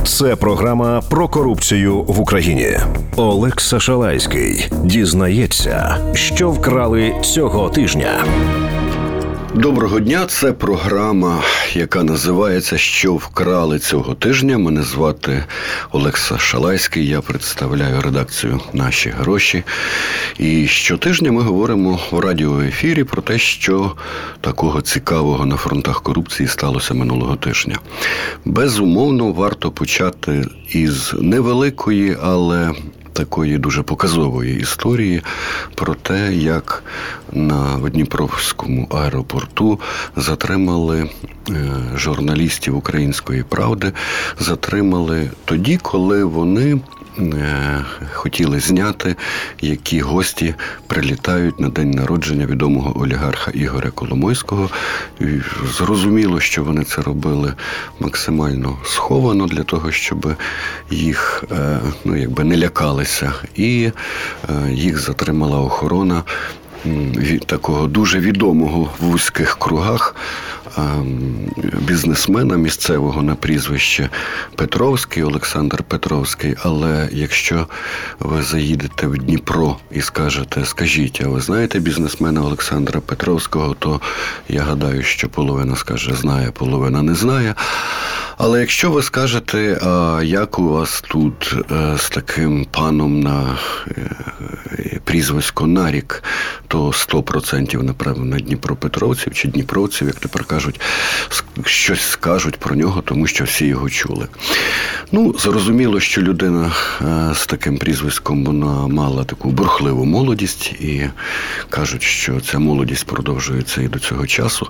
Це програма про корупцію в Україні. Олекса Шалайський дізнається, що вкрали цього тижня. Доброго дня, це програма, яка називається «Що вкрали цього тижня?». Мене звати Олекса Шалайський, я представляю редакцію «Наші гроші». І щотижня ми говоримо в радіоефірі про те, що такого цікавого на фронтах корупції сталося минулого тижня. Безумовно, варто почати із невеликої, але такої дуже показової історії про те, як в Дніпровському аеропорту затримали журналістів «Української правди». Затримали тоді, коли вони хотіли зняти, які гості прилітають на день народження відомого олігарха Ігоря Коломойського. І зрозуміло, що вони це робили максимально сховано для того, щоб їх не лякалися. І їх затримала охорона такого дуже відомого в вузьких кругах бізнесмена місцевого на прізвище Петровський, Олександр Петровський. Але якщо ви заїдете в Дніпро і скажіть, а ви знаєте бізнесмена Олександра Петровського, то я гадаю, що половина скаже знає, половина не знає. Але якщо ви скажете, а як у вас тут з таким паном на прізвисько Нарік, то 100% напевно дніпропетровців чи дніпровців, як тепер кажуть, щось скажуть про нього, тому що всі його чули. Зрозуміло, що людина з таким прізвиськом, вона мала таку бурхливу молодість, і кажуть, що ця молодість продовжується і до цього часу.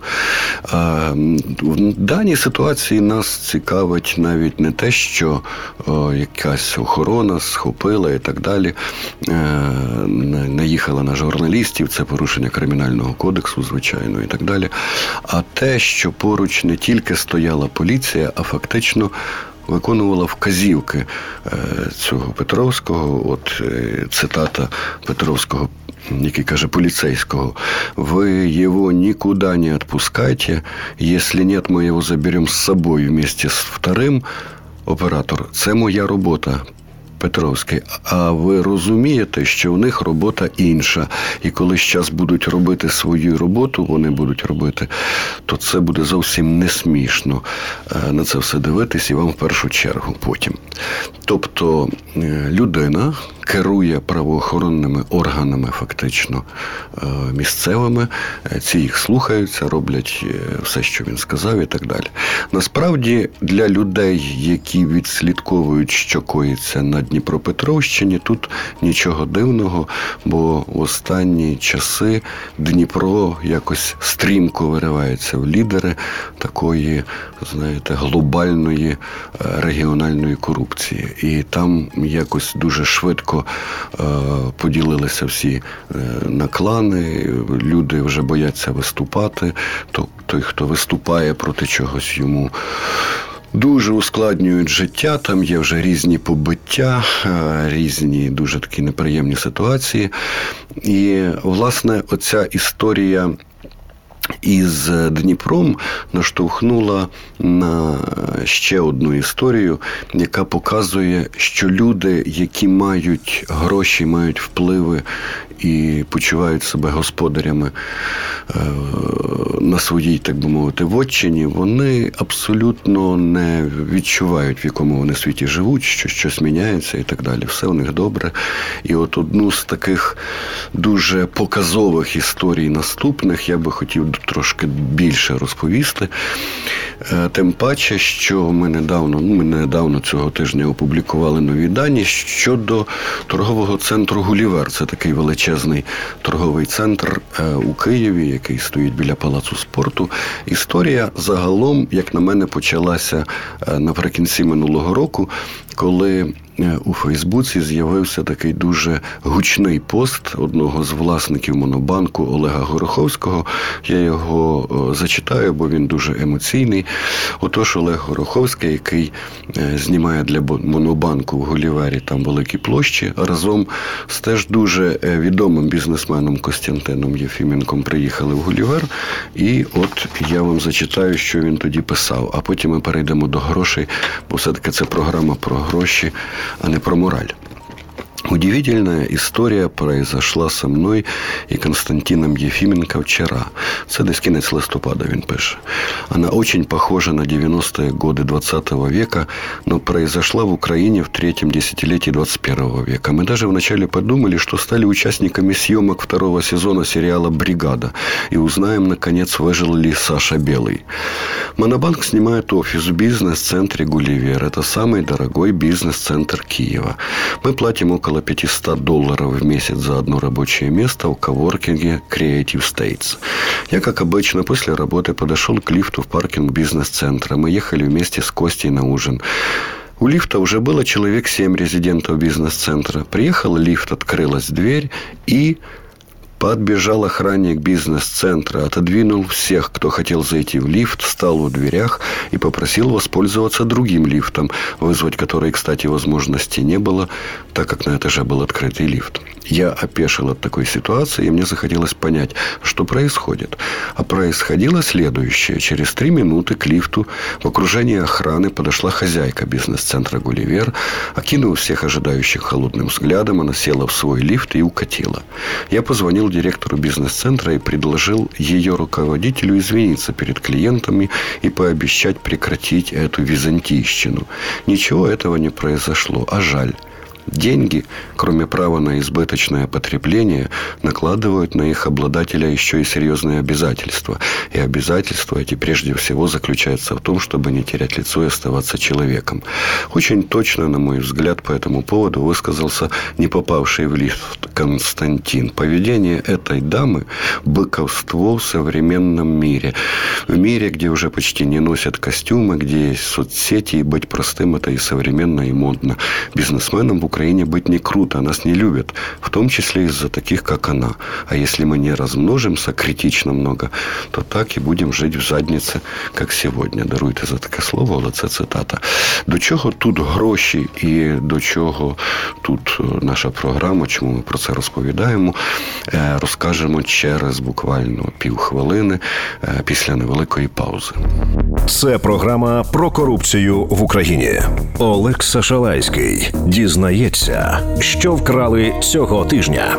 В даній ситуації нас цікавить навіть не те, що якась охорона схопила і так далі, наїхала на журналістів, це порушення Кримінального кодексу, звичайно, і так далі, а те, що поруч не тільки стояла поліція, а фактично виконувала вказівки цього Петровського, цитата Петровського, який каже поліцейського: «Ви його нікуди не відпускайте, якщо нет, ми його заберемо з собою вместе з вторим». Оператор: «Це моя робота, Петровський, а ви розумієте, що у них робота інша, і коли зараз будуть робити свою роботу, вони будуть робити, то це буде зовсім не смішно на це все дивитись, і вам в першу чергу потім». Тобто людина керує правоохоронними органами фактично місцевими, ці їх слухаються, роблять все, що він сказав і так далі. Насправді, для людей, які відслідковують, що коїться на Дніпропетровщині, тут нічого дивного, бо в останні часи Дніпро якось стрімко виривається в лідери такої, глобальної регіональної корупції. І там якось дуже швидко поділилися всі на клани, люди вже бояться виступати, той, хто виступає проти чогось, йому дуже ускладнюють життя, там є вже різні побиття, різні дуже такі неприємні ситуації. І, власне, оця історія із Дніпром наштовхнула на ще одну історію, яка показує, що люди, які мають гроші, мають впливи і почувають себе господарями на своїй, так би мовити, вотчині, вони абсолютно не відчувають, в якому вони світі живуть, що щось міняється і так далі. Все у них добре. І одну з таких дуже показових історій наступних я би хотів трошки більше розповісти. Тим паче, що ми недавно цього тижня опублікували нові дані щодо торгового центру «Гулівер». Це такий величезний торговий центр у Києві, який стоїть біля Палацу спорту. Історія загалом, як на мене, почалася наприкінці минулого року, коли у Фейсбуці з'явився такий дуже гучний пост одного з власників Монобанку Олега Гороховського. Я його зачитаю, бо він дуже емоційний. Отож, Олег Гороховський, який знімає для Монобанку в Гулівері там великі площі, разом з теж дуже відомим бізнесменом Костянтином Єфіменком приїхали в Гулівер. І от я вам зачитаю, що він тоді писав. А потім ми перейдемо до грошей, бо все-таки це програма про гроші, а не про мораль. Удивительная история произошла со мной и Константином Ефименко вчера. Це десь кінець листопада, він пише. Она очень похожа на 90-е годы 20 века, но произошла в Украине в третьем десятилетии 21 века. Мы даже вначале подумали, что стали участниками съемок второго сезона сериала «Бригада» и узнаем, наконец, выжил ли Саша Белый. Монобанк снимает офис в бизнес-центре «Гулливер». Это самый дорогой бизнес-центр Киева. Мы платим около $500 в месяц за одно рабочее место в коворкинге Creative States. Я, как обычно, после работы подошел к лифту в паркинг бизнес-центра. Мы ехали вместе с Костей на ужин. У лифта уже было человек 7 резидентов бизнес-центра. Приехал лифт, открылась дверь и... Подбежал охранник бизнес-центра, отодвинул всех, кто хотел зайти в лифт, встал у дверях и попросил воспользоваться другим лифтом, вызвать который, кстати, возможности не было, так как на этаже был открытый лифт. Я опешил от такой ситуации, и мне захотелось понять, что происходит. А происходило следующее. Через 3 минуты к лифту в окружении охраны подошла хозяйка бизнес-центра «Гулливер», окинула всех ожидающих холодным взглядом, она села в свой лифт и укатила. Я позвонил директору бизнес-центра и предложил ее руководителю извиниться перед клиентами и пообещать прекратить эту византийщину. Ничего этого не произошло, а жаль. Деньги, кроме права на избыточное потребление, накладывают на их обладателя еще и серьезные обязательства. И обязательства эти прежде всего заключаются в том, чтобы не терять лицо и оставаться человеком. Очень точно, на мой взгляд, по этому поводу высказался не попавший в лифт Константин. Поведение этой дамы – быковство в современном мире. В мире, где уже почти не носят костюмы, где есть соцсети, и быть простым – это и современно, и модно. Бизнесменам в Украине быть не круто, нас не любят, в том числе из-за таких, как она. А если мы не размножимся критично много, то так и будем жить в заднице, как сьогодні. Даруйте за таке слово, але це цитата. До чого тут гроші і до чого тут наша програма, чому ми про це розповідаємо, розкажемо через буквально півхвилини після невеликої паузи. Це програма про корупцію в Україні. Олекса Шалайський дізнається, що вкрали цього тижня.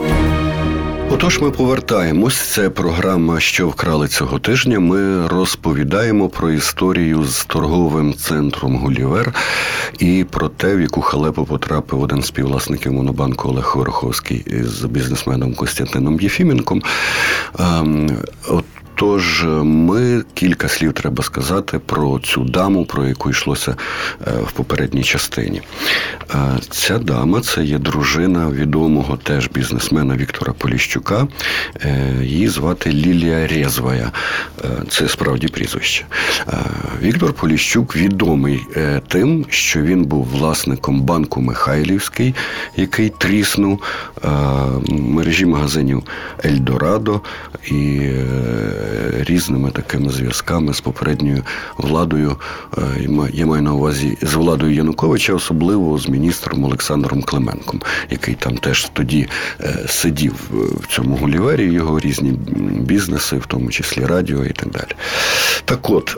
Отож, ми повертаємось. Це програма «Що вкрали цього тижня». Ми розповідаємо про історію з торговим центром «Гулівер» і про те, в яку халепу потрапив один з співвласників Монобанку Олег Гороховський з бізнесменом Костянтином Єфіменком. Тож ми кілька слів треба сказати про цю даму, про яку йшлося в попередній частині. Ця дама – це є дружина відомого теж бізнесмена Віктора Поліщука. Її звати Лілія Резвая. Це справді прізвище. Віктор Поліщук відомий тим, що він був власником банку «Михайлівський», який тріснув, мережі магазинів «Ельдорадо» і різними такими зв'язками з попередньою владою, я маю на увазі з владою Януковича, особливо з міністром Олександром Клименком, який там теж тоді сидів в цьому Гулівері, його різні бізнеси, в тому числі радіо і так далі. Так от,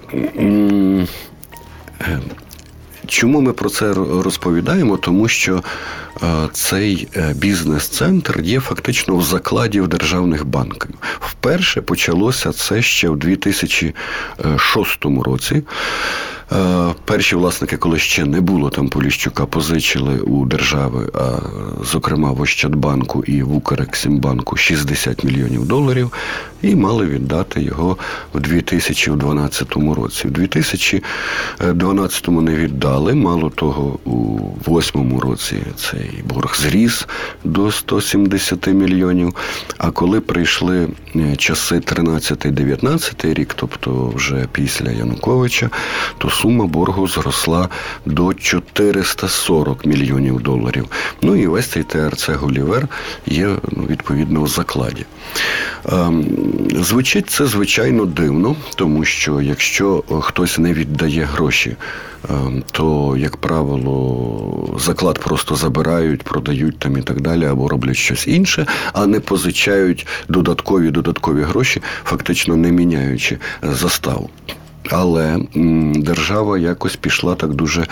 чому ми про це розповідаємо? Тому що цей бізнес-центр є фактично в закладі в державних банків. Вперше почалося це ще в 2006 році. Перші власники, коли ще не було там Поліщука, позичили у держави, а зокрема в Ощадбанку і в Укрексімбанку $60 мільйонів і мали віддати його в 2012 році. В 2012 не віддали, мало того, у 2008 році цей борг зріс до 170 мільйонів, а коли прийшли часи 13-19 рік, тобто вже після Януковича, то сума боргу зросла до 440 мільйонів доларів. Ну і весь цей ТРЦ «Гулівер» є, відповідно, в закладі. Звучить це, звичайно, дивно, тому що якщо хтось не віддає гроші, то, як правило, заклад просто забирають, продають там і так далі, або роблять щось інше, а не позичають додаткові гроші, фактично не міняючи заставу. Але держава якось пішла так дуже,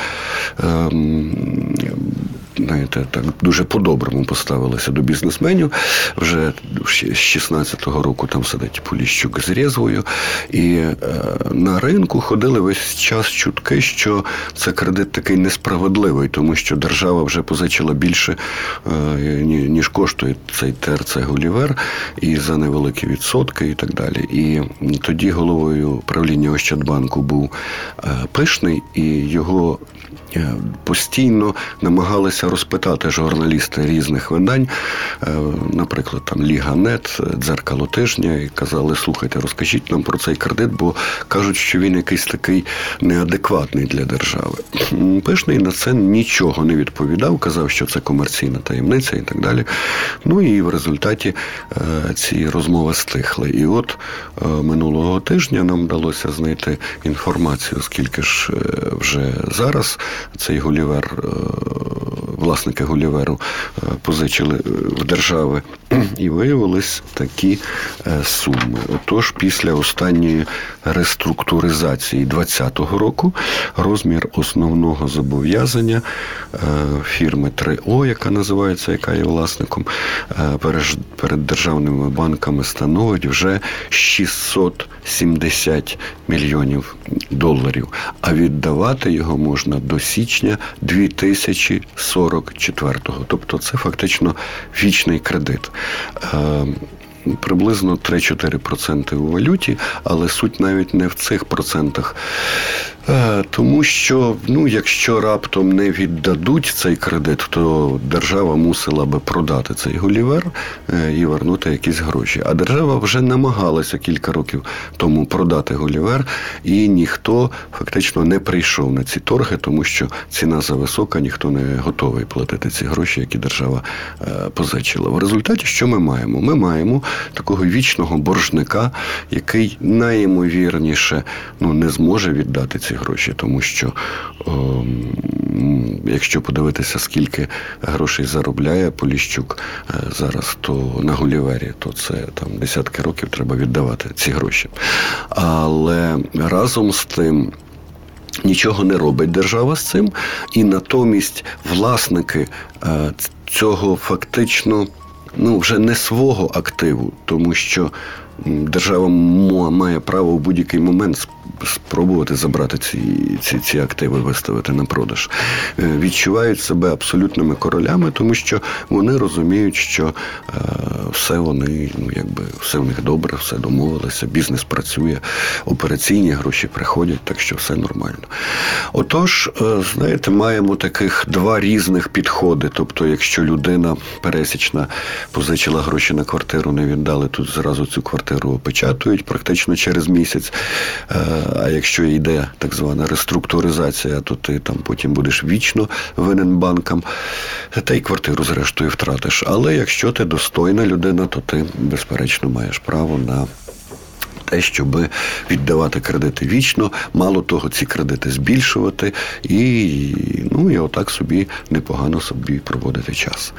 дуже по-доброму поставилася до бізнесменів. Вже з 16-го року там сидить Поліщук з Резвою. І на ринку ходили весь час чутки, що це кредит такий несправедливий, тому що держава вже позичила більше, ніж коштує цей ТРЦ «Гулівер», і за невеликі відсотки і так далі. І тоді головою правління Ощадбанку був Пишний, і його постійно намагалися розпитати журналісти різних видань, наприклад, там Ліга.нет, Дзеркало тижня, і казали: слухайте, розкажіть нам про цей кредит, бо кажуть, що він якийсь такий неадекватний для держави. Пишний на це нічого не відповідав, казав, що це комерційна таємниця і так далі. Ну і в результаті ці розмови стихли. І от минулого тижня нам вдалося знайти інформацію, скільки ж вже зараз цей «Гулівер», власники «Гуліверу» позичили в держави, і виявились такі суми. Отож, після останньої реструктуризації 2020 року розмір основного зобов'язання фірми 3О, яка є власником, перед державними банками становить вже 670 мільйонів доларів, а віддавати його можна до січня 2044-го. Тобто це фактично вічний кредит. Приблизно 3-4% у валюті, але суть навіть не в цих процентах. Тому що, якщо раптом не віддадуть цей кредит, то держава мусила би продати цей «Гулівер» і вернути якісь гроші. А держава вже намагалася кілька років тому продати «Гулівер», і ніхто фактично не прийшов на ці торги, тому що ціна зависока, ніхто не готовий платити ці гроші, які держава позичила. В результаті що ми маємо? Ми маємо такого вічного боржника, який найімовірніше не зможе віддати ці гроші, тому що якщо подивитися, скільки грошей заробляє Поліщук зараз, то на «Гулівері», то це там десятки років треба віддавати ці гроші. Але разом з тим нічого не робить держава з цим, і натомість власники цього фактично вже не свого активу, тому що держава має право в будь-який момент спробувати забрати ці активи, виставити на продаж. Відчувають себе абсолютними королями, тому що вони розуміють, що все все в них добре, все домовилося, бізнес працює, операційні гроші приходять, так що все нормально. Отож, маємо таких два різних підходи. Тобто, якщо людина пересічна позичила гроші на квартиру, не віддали, тут зразу цю квартиру опечатують практично через місяць. А якщо йде так звана реструктуризація, то ти там потім будеш вічно винен банкам, та й квартиру зрештою втратиш. Але якщо ти достойна людина, то ти, безперечно, маєш право на те, щоб віддавати кредити вічно, мало того, ці кредити збільшувати і отак непогано проводити час.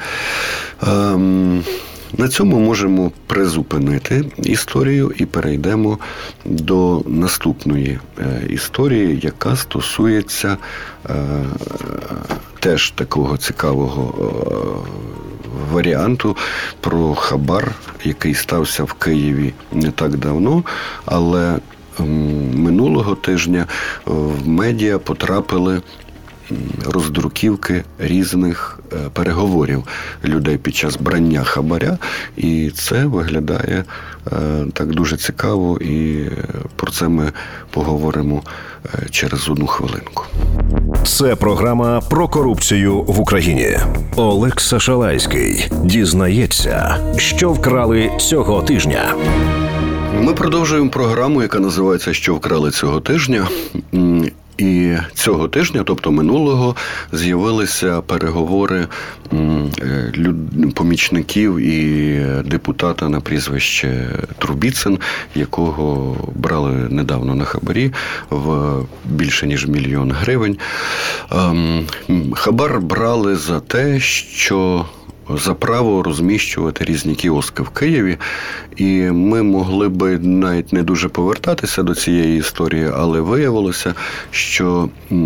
На цьому можемо призупинити історію і перейдемо до наступної історії, яка стосується теж такого цікавого варіанту про хабар, який стався в Києві не так давно, але минулого тижня в медіа потрапили роздруківки різних переговорів людей під час брання хабаря, і це виглядає так дуже цікаво, і про це ми поговоримо через одну хвилинку. Це програма про корупцію в Україні. Олекса Шалайський дізнається, що вкрали цього тижня. Ми продовжуємо програму, яка називається «Що вкрали цього тижня». І І цього тижня, тобто минулого, з'явилися переговори помічників і депутата на прізвище Трубіцин, якого брали недавно на хабарі в більше ніж 1 мільйон гривень. Хабар брали за те, що за право розміщувати різні кіоски в Києві. І ми могли би навіть не дуже повертатися до цієї історії, але виявилося, що,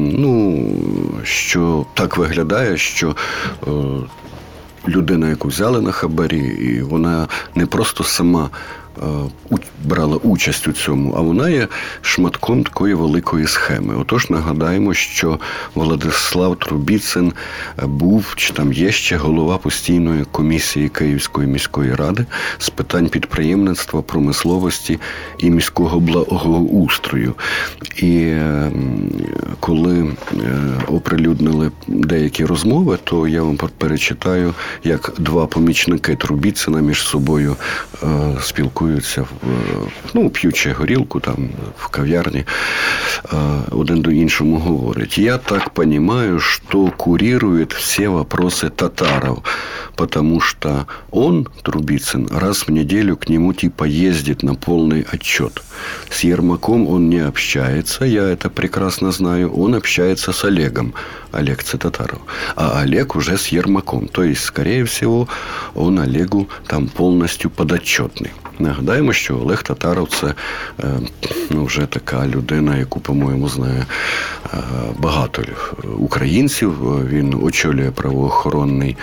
що так виглядає, що людина, яку взяли на хабарі, і вона не просто сама брала участь у цьому, а вона є шматком такої великої схеми. Отож, нагадаємо, що Владислав Трубіцин був, чи там є ще, голова постійної комісії Київської міської ради з питань підприємництва, промисловості і міського благоустрою. І коли оприлюднили деякі розмови, то я вам перечитаю, як два помічники Трубіцина між собою спілкуються, п'ючи горілку там в кав'ярні, один до іншому говорить: «Я так понимаю, что курирует все вопросы Татаров, потому что он, Трубицын, раз в неделю к нему типа ездит на полный отчет. С Ермаком он не общается, я это прекрасно знаю, он общается с Олегом». Олег – це Татаров. А Олег уже с Ермаком. То есть, скорее всего, он Олегу там повністю подотчетний. Нагадаємо, що Олег Татаров – це вже така людина, яку, по-моєму, знає багато українців. Він очолює правоохоронний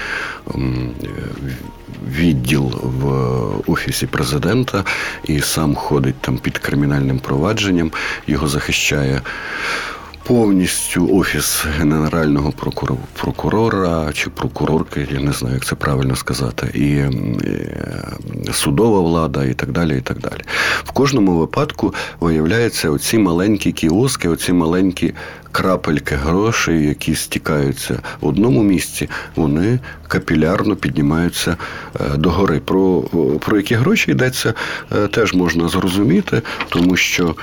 відділ в Офісі Президента і сам ходить там під кримінальним провадженням. Його захищає повністю Офіс Генерального прокурора чи прокурорки, я не знаю, як це правильно сказати, і судова влада, і так далі, і так далі. В кожному випадку виявляються оці маленькі кіоски, оці маленькі крапельки грошей, які стікаються в одному місці, вони капілярно піднімаються догори. Про які гроші йдеться, теж можна зрозуміти, тому що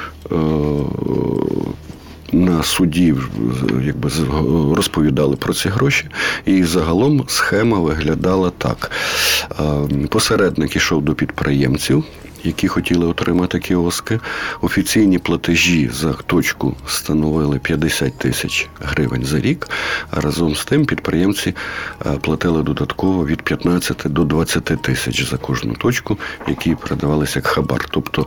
на суді розповідали про ці гроші, і загалом схема виглядала так. Посередник ішов до підприємців, які хотіли отримати кіоски. Офіційні платежі за точку становили 50 тисяч гривень за рік, а разом з тим підприємці платили додатково від 15 до 20 тисяч за кожну точку, які передавалися як хабар. Тобто,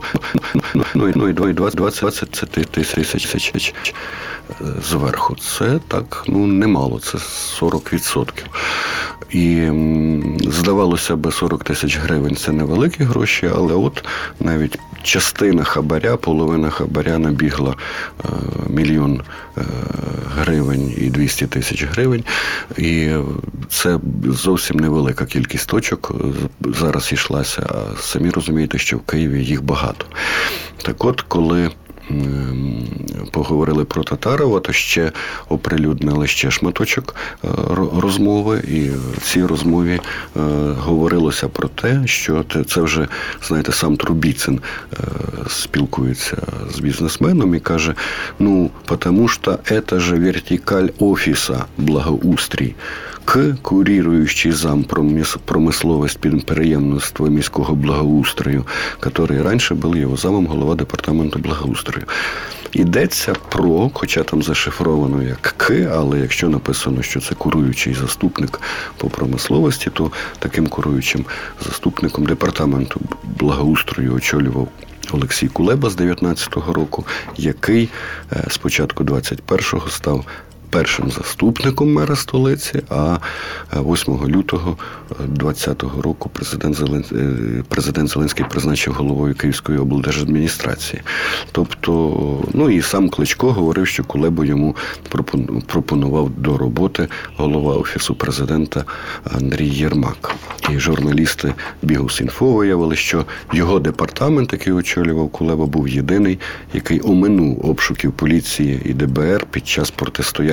20 тисяч зверху. Це так, немало, це 40%. І здавалося б, 40 тисяч гривень – це невеликі гроші, але от навіть частина хабаря, половина хабаря набігла 1 мільйон гривень і 200 тисяч гривень. І це зовсім невелика кількість точок зараз йшлася, а самі розумієте, що в Києві їх багато. Так от, коли поговорили про Татарова, то ще оприлюднили ще шматочок розмови, і в цій розмові говорилося про те, що це вже, знаєте, сам Трубіцин спілкується з бізнесменом і каже: потому что это же вертикаль офиса благоустрій. Курирующий зам промисловість підприємництва міського благоустрою, який раніше був його замом голова департаменту благоустрою. Йдеться про, хоча там зашифровано як «К», але якщо написано, що це куруючий заступник по промисловості, то таким куруючим заступником департаменту благоустрою очолював Олексій Кулеба з 19-го року, який з початку 21-го став першим заступником мера столиці, а 8 лютого 2020 року президент Зеленський призначив головою Київської облдержадміністрації. Тобто, і сам Кличко говорив, що Кулебу йому пропонував до роботи голова Офісу Президента Андрій Єрмак. І журналісти Bihus.info виявили, що його департамент, який очолював Кулеба, був єдиний, який оминув обшуків поліції і ДБР під час протистояння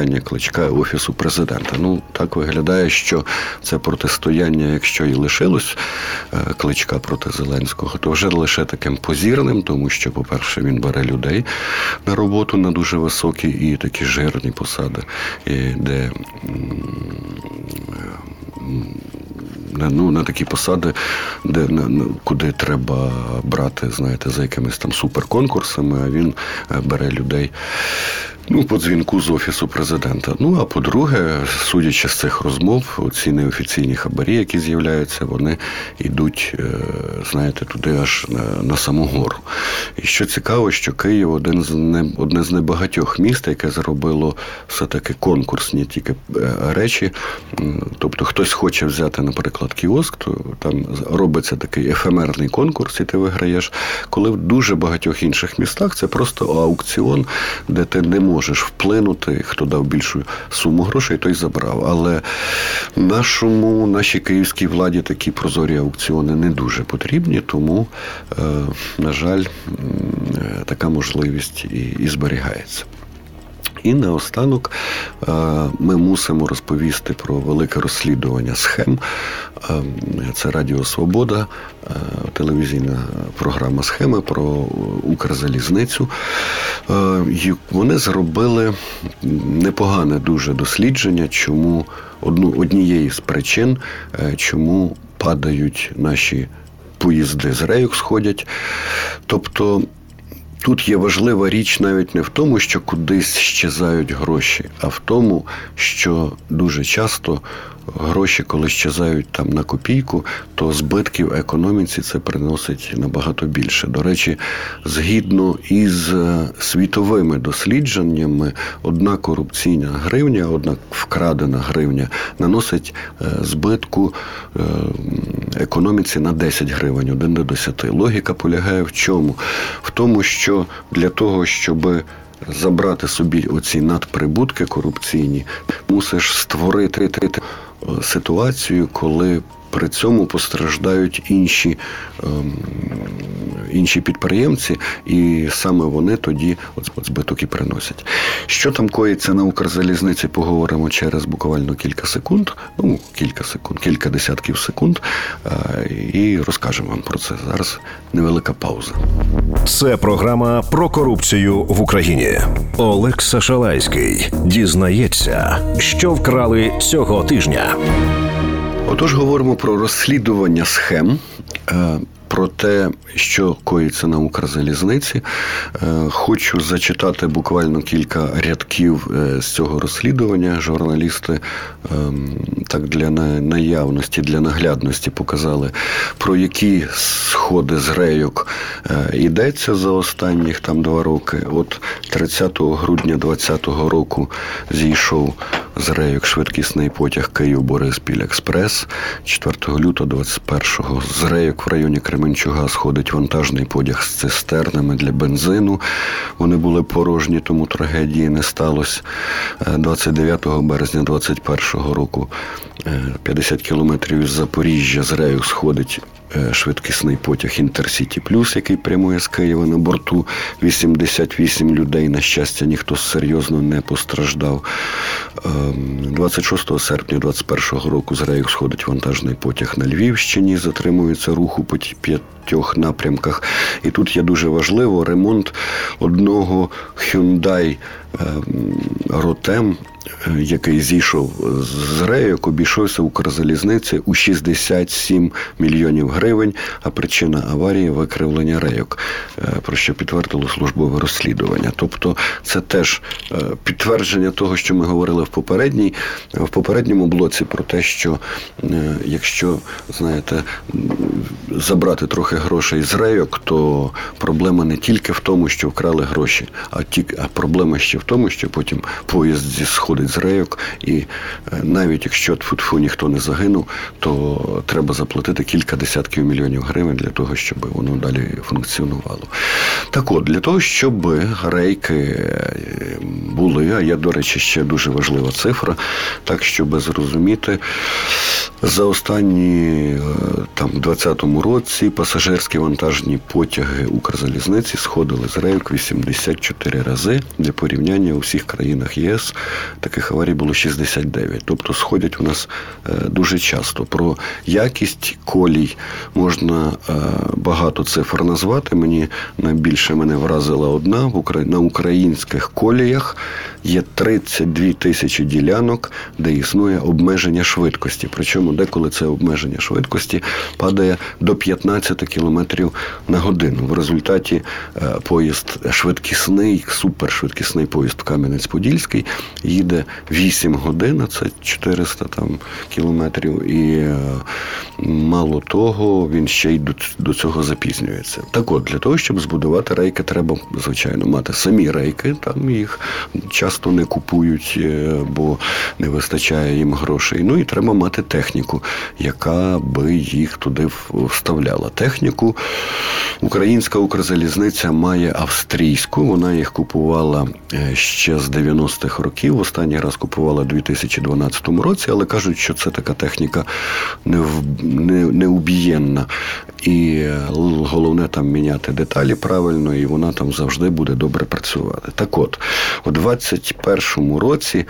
порушення Кличка і Офісу Президента. Ну, так виглядає, що це протистояння, якщо і лишилось Кличка проти Зеленського, то вже лише таким позірним, тому що, по-перше, він бере людей на роботу на дуже високі і такі жирні посади, де на такі посади, куди треба брати, знаєте, за якимись там суперконкурсами, а він бере людей по дзвінку з Офісу Президента. А по-друге, судячи з цих розмов, ці неофіційні хабарі, які з'являються, вони йдуть, знаєте, туди аж на саму гору. І що цікаво, що Київ одне з небагатьох міст, яке зробило все-таки конкурсні тільки речі. Тобто хтось хоче взяти, наприклад, кіоск, то там робиться такий ефемерний конкурс, і ти виграєш. Коли в дуже багатьох інших містах це просто аукціон, де ти не можеш вплинути, хто дав більшу суму грошей, той забрав. Але нашій київській владі такі прозорі аукціони не дуже потрібні, тому, на жаль, така можливість і зберігається. І наостанок ми мусимо розповісти про велике розслідування схем. Це Радіо Свобода, телевізійна програма «Схеми» про Укрзалізницю. Вони зробили непогане дуже дослідження, однієї з причин, чому падають наші поїзди з рейок, сходять. Тобто тут є важлива річ навіть не в тому, що кудись щезають гроші, а в тому, що дуже часто гроші, коли щезають там на копійку, то збитків економіці це приносить набагато більше. До речі, згідно із світовими дослідженнями, одна корупційна гривня, одна вкрадена гривня наносить збитку економіці на 10 гривень, 1 до 10. Логіка полягає в чому? В тому, що для того, щоб забрати собі оці надприбутки корупційні, мусиш створити ситуацію, коли при цьому постраждають інші підприємці, і саме вони тоді збиток і приносять. Що там коїться на Укрзалізниці, поговоримо через буквально кілька секунд, кілька десятків секунд, і розкажемо вам про це. Зараз невелика пауза. Це програма про корупцію в Україні. Олекса Шалайський дізнається, що вкрали цього тижня. Отож, говоримо про розслідування схем, про те, що коїться на Укрзалізниці. Хочу зачитати буквально кілька рядків з цього розслідування. Журналісти так для наявності, для наглядності показали, про які сходи з рейок йдеться за останніх 2 роки. От 30 грудня 2020 року зійшов з рейок швидкісний потяг Київ-Бориспіль-Експрес. 4 лютого 21-го з рейок в районі Кременчуга сходить вантажний потяг з цистернами для бензину. Вони були порожні, тому трагедії не сталося. 29 березня 2021 року 50 кілометрів із Запоріжжя з рейок сходить швидкісний потяг «Інтерсіті Плюс», який прямує з Києва. На борту 88 людей. На щастя, ніхто серйозно не постраждав. 26 серпня 2021 року з рейок сходить вантажний потяг на Львівщині. Затримується рух у 5 напрямках. І тут є дуже важливо ремонт одного Hyundai Rotem, який зійшов з рейок, обійшовся Укрзалізниці у 67 мільйонів гривень, а причина аварії – викривлення рейок, про що підтвердило службове розслідування. Тобто це теж підтвердження того, що ми говорили в попередньому блоці, про те, що якщо, знаєте, забрати трохи грошей з рейок, то проблема не тільки в тому, що вкрали гроші, а проблема ще в тому, що потім поїзд сходить з рейок, і навіть якщо тьфу-тьфу ніхто не загинув, то треба заплатити кілька десятків мільйонів гривень для того, щоб воно далі функціонувало. Так от, для того, щоб рейки були, а є, до речі, ще дуже важлива цифра, так, щоб зрозуміти, За останні, там, 20-му році пасажирські вантажні потяги Укрзалізниці сходили з рейок 84 рази. Для порівняння у всіх країнах ЄС таких аварій було 69. Тобто сходять у нас дуже часто. Про якість колій можна багато цифр назвати. Найбільше мене вразила одна. На українських коліях є 32 тисячі ділянок, де існує обмеження швидкості. Причому деколи це обмеження швидкості падає до 15 км на годину. В результаті поїзд швидкісний, супершвидкісний поїзд в Кам'янець-Подільський їде 8 годин, це 400 кілометрів, і мало того, він ще й до цього запізнюється. Так от, для того, щоб збудувати рейки, треба, звичайно, мати самі рейки, там їх часто не купують, бо не вистачає їм грошей. Ну і треба мати техніку, яка би їх туди вставляла. Техніку українська Укрзалізниця має австрійську, вона їх купувала ще з 90-х років, останній раз купувала у 2012 році, але кажуть, що це така техніка неубієнна. І головне там міняти деталі правильно, і вона там завжди буде добре працювати. Так от, у 2021 році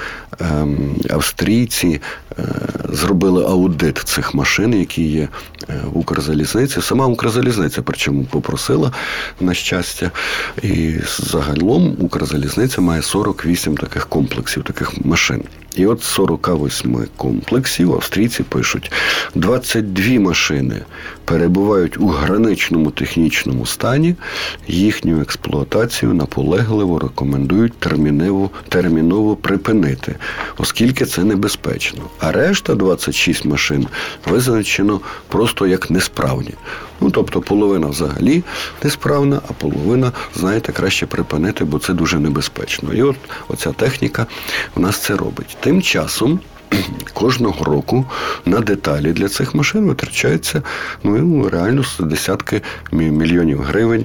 австрійці зробили аудит цих машин, які є в Укрзалізниці. Сама Укрзалізниця, причому попросила, на щастя. І загалом Укрзалізниця має 48 таких комплексів, таких машин. І от 48 комплексів австрійці пишуть, 22 машини перебувають у граничному технічному стані, їхню експлуатацію наполегливо рекомендують терміново припинити, оскільки це небезпечно. А решта 26 машин визначено просто як несправні. Тобто половина взагалі несправна, а половина, знаєте, краще припинити, бо це дуже небезпечно. І от оця техніка у нас це робить. Тим часом кожного року на деталі для цих машин витрачається реально десятки мільйонів гривень.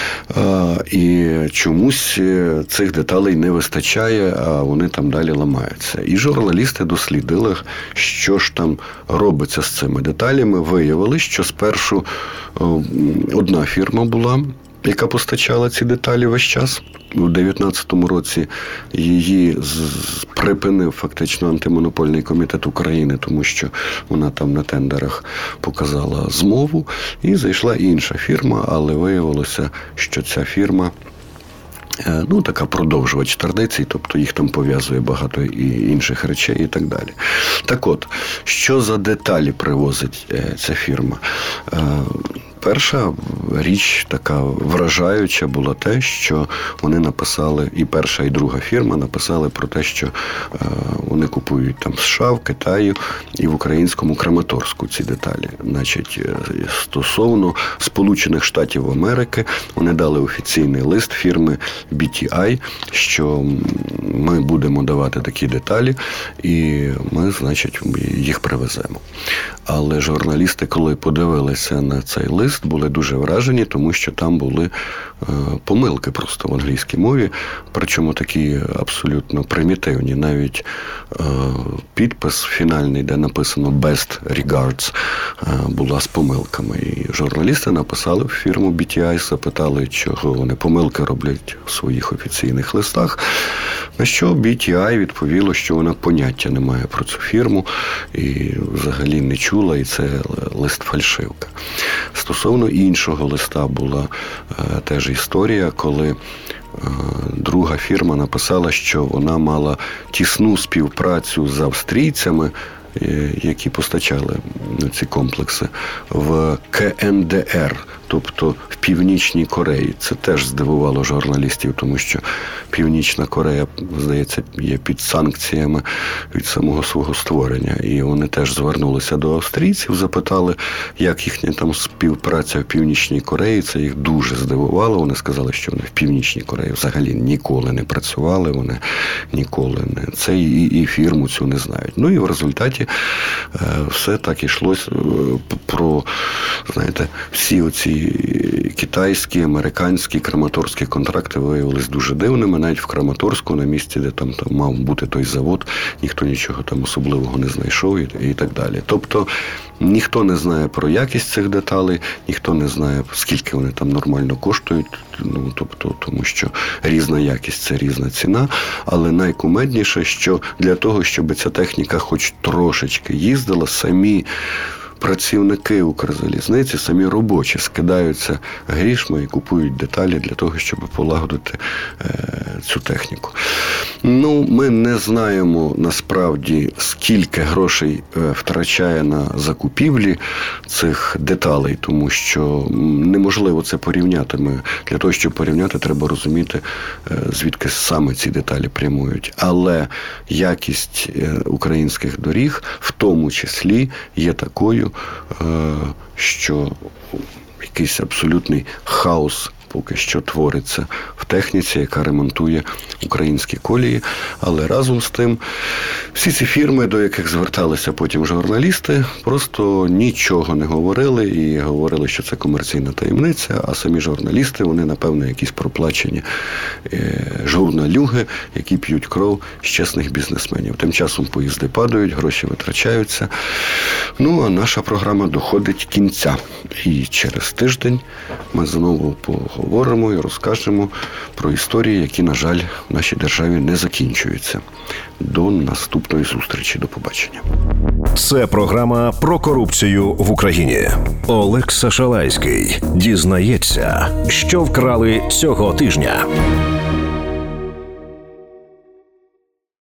І чомусь цих деталей не вистачає, а вони там далі ламаються. І журналісти дослідили, що ж там робиться з цими деталями. Виявили, що спершу одна фірма була, яка постачала ці деталі весь час. У 2019 році її припинив фактично Антимонопольний комітет України, тому що вона там на тендерах показала змову, і зайшла інша фірма, але виявилося, що ця фірма така продовжувач традицій, тобто їх там пов'язує багато і інших речей і так далі. Так от, що за деталі привозить ця фірма? Перша річ така вражаюча була те, що вони написали, і перша, і друга фірма написали про те, що вони купують там з США, в Китаї і в українському Краматорську ці деталі. Значить, стосовно Сполучених Штатів Америки, вони дали офіційний лист фірми BTI, що ми будемо давати такі деталі, і ми, значить, їх привеземо. Але журналісти, коли подивилися на цей лист, були дуже вражені, тому що там були помилки просто в англійській мові, причому такі абсолютно примітивні. Навіть підпис фінальний, де написано «Best Regards», була з помилками. І журналісти написали в фірму BTI, запитали, чого вони помилки роблять в своїх офіційних листах, на що BTI відповіло, що вона поняття не має про цю фірму і взагалі не чула, і це лист-фальшивка. Стосовно іншого листа була теж історія, коли друга фірма написала, що вона мала тісну співпрацю з австрійцями, які постачали ці комплекси в КНДР, тобто в Північній Кореї. Це теж здивувало журналістів, тому що Північна Корея, здається, є під санкціями від самого свого створення. І вони теж звернулися до австрійців, запитали, як їхня там співпраця в Північній Кореї. Це їх дуже здивувало. Вони сказали, що вони в Північній Кореї взагалі ніколи не працювали, вони ніколи не це і фірму цю не знають. І в результаті все так ішлось про, знаєте, всі оці ці китайські, американські, краматорські контракти виявилися дуже дивними. Навіть в Краматорську, на місці, де там мав бути той завод, ніхто нічого там особливого не знайшов і так далі. Тобто ніхто не знає про якість цих деталей, ніхто не знає, скільки вони там нормально коштують, тому що різна якість – це різна ціна, але найкумедніше, що для того, щоб ця техніка хоч трошечки їздила, самі працівники Укрзалізниці, самі робочі скидаються грішми і купують деталі для того, щоб полагодити цю техніку. Ми не знаємо насправді, скільки грошей втрачає на закупівлі цих деталей, тому що неможливо це порівняти. Для того, щоб порівняти, треба розуміти, звідки саме ці деталі прямують. Але якість українських доріг, в тому числі, є такою, що якийсь абсолютний хаос поки що твориться в техніці, яка ремонтує українські колії. Але разом з тим, всі ці фірми, до яких зверталися потім журналісти, просто нічого не говорили і говорили, що це комерційна таємниця, а самі журналісти, вони, напевно, якісь проплачені журналюги, які п'ють кров з чесних бізнесменів. Тим часом поїзди падають, гроші витрачаються. А наша програма доходить кінця. І через тиждень ми знову поговоримо і розкажемо про історії, які, на жаль, в нашій державі не закінчуються. До наступної зустрічі. До побачення. Це програма про корупцію в Україні. Олекса Шалайський дізнається, що вкрали цього тижня.